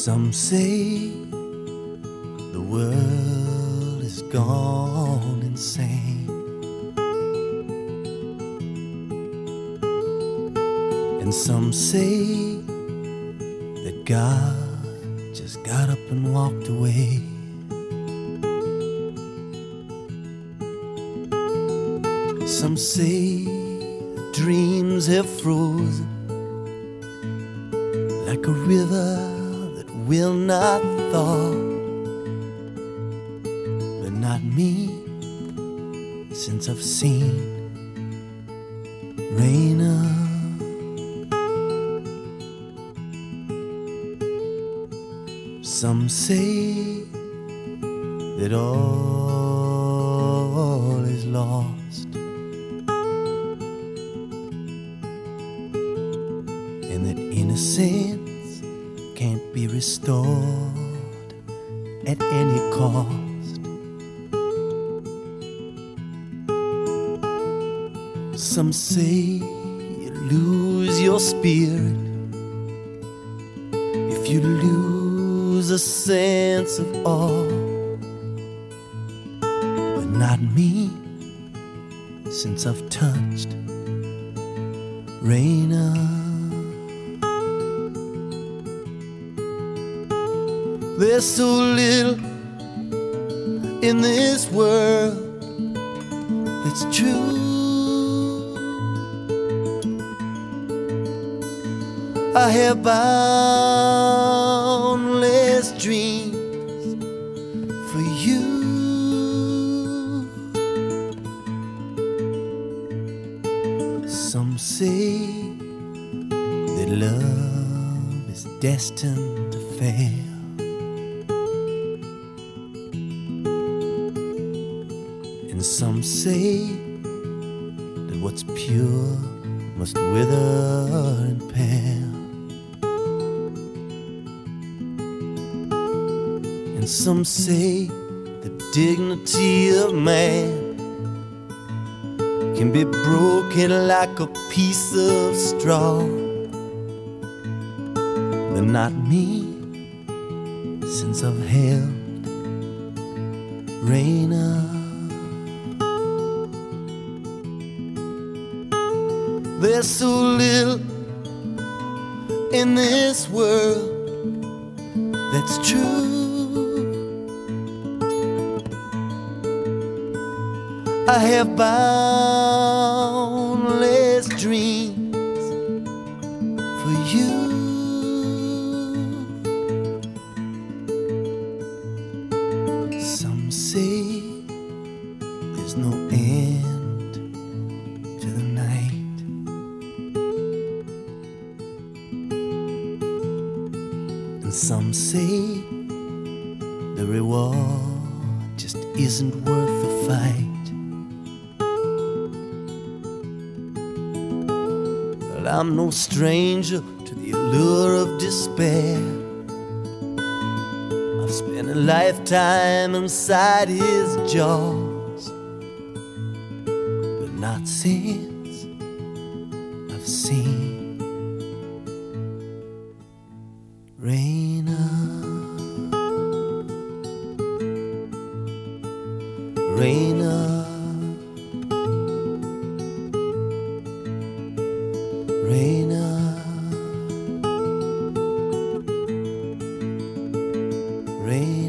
Some say the world is gone insane, and some say that God just got up and walked away. Some say dreams have frozen like a river that will not thaw. But not me, since I've seen Raina. Some say that all is lost, and that innocence can't be restored at any cost. Some say you lose your spirit if you lose a sense of awe. But not me, since I've touched Raina. There's so little in this world that's true. I have boundless dreams for you. Some say that love is destined to fail, and some say that what's pure must wither and pale. And some say the dignity of man can be broken like a piece of straw. But not me, since I've held Raina. There's so little in this world that's true. I have boundless dreams for you. Some say there's no end to the night, and some say the reward just isn't worth the fight. Well, I'm no stranger to the allure of despair. I've spent a lifetime inside his jaws, but not since I've seen Raina. Raina, Raina, Raina.